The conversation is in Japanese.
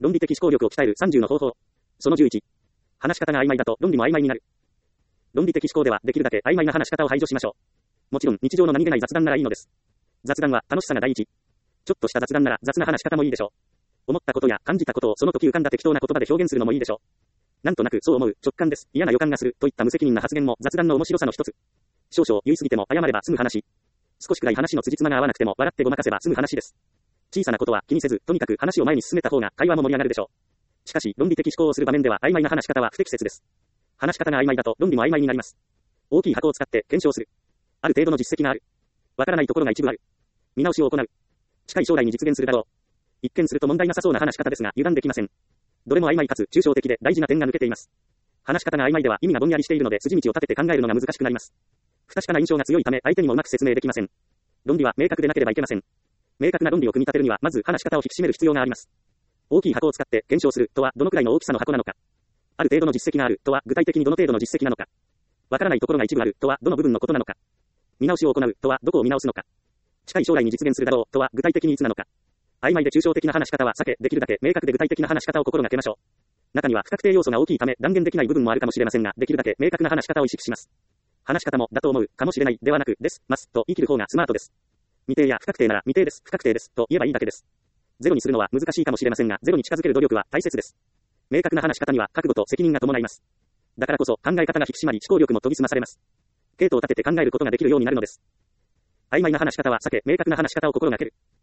論理的思考力を鍛える30の方法。その11。話し方が曖昧だと論理も曖昧になる。論理的思考ではできるだけ曖昧な話し方を排除しましょう。もちろん日常の何気ない雑談ならいいのです。雑談は楽しさが第一。ちょっとした雑談なら雑な話し方もいいでしょう。思ったことや感じたことをその時浮かんだ適当な言葉で表現するのもいいでしょう。なんとなくそう思う、直感です、嫌な予感がするといった無責任な発言も雑談の面白さの一つ。少々言い過ぎても謝れば済む話。少しくらい話の辻褄が合わなくても笑ってごまかせば済む話です。小さなことは気にせず、とにかく話を前に進めた方が会話も盛り上がるでしょう。しかし論理的思考をする場面では曖昧な話し方は不適切です。話し方が曖昧だと論理も曖昧になります。大きい箱を使って検証する。ある程度の実績がある。わからないところが一部ある。見直しを行う。近い将来に実現するだろう。一見すると問題なさそうな話し方ですが油断できません。どれも曖昧かつ抽象的で大事な点が抜けています。話し方が曖昧では意味がぼんやりしているので筋道を立てて考えるのが難しくなります。不確かな印象が強いため相手にもうまく説明できません。論理は明確でなければいけません。明確な論理を組み立てるにはまず話し方を引き締める必要があります。大きい箱を使って検証するとはどのくらいの大きさの箱なのか。ある程度の実績があるとは具体的にどの程度の実績なのか。わからないところが一部あるとはどの部分のことなのか。見直しを行うとはどこを見直すのか。近い将来に実現するだろうとは具体的にいつなのか。曖昧で抽象的な話し方は避け、できるだけ明確で具体的な話し方を心がけましょう。中には不確定要素が大きいため断言できない部分もあるかもしれませんが、できるだけ明確な話し方を意識します。話し方もだと思う、かもしれないではなく、です、ますと言い切る方がスマートです。未定や不確定なら未定です、不確定ですと言えばいいだけです。ゼロにするのは難しいかもしれませんが、ゼロに近づける努力は大切です。明確な話し方には覚悟と責任が伴います。だからこそ考え方が引き締まり思考力も研ぎ澄まされます。系統を立てて考えることができるようになるのです。曖昧な話し方は避け、明確な話し方を心がける。